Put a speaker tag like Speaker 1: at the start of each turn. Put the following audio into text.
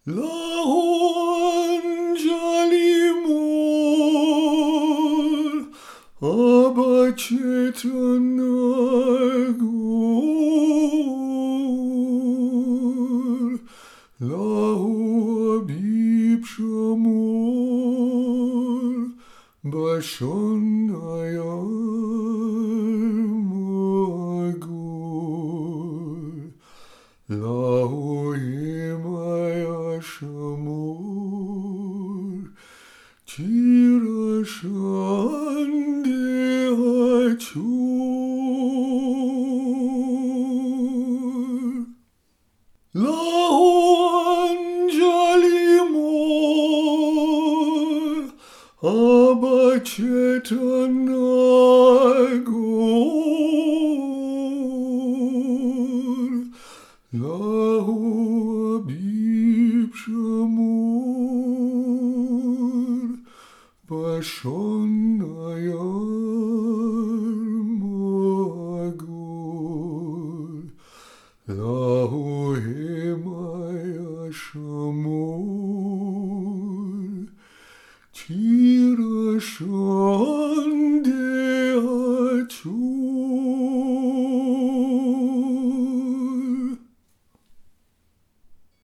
Speaker 1: Launjalimur, abacetanagur, lahu abibshamur, bashonayamagur, lahu himayashamur, tirashandehachur, lahu anjalimur, abacetanagur, lahu abibshamur, bashonayamagur, lahu himayashamur, tirashandehachur.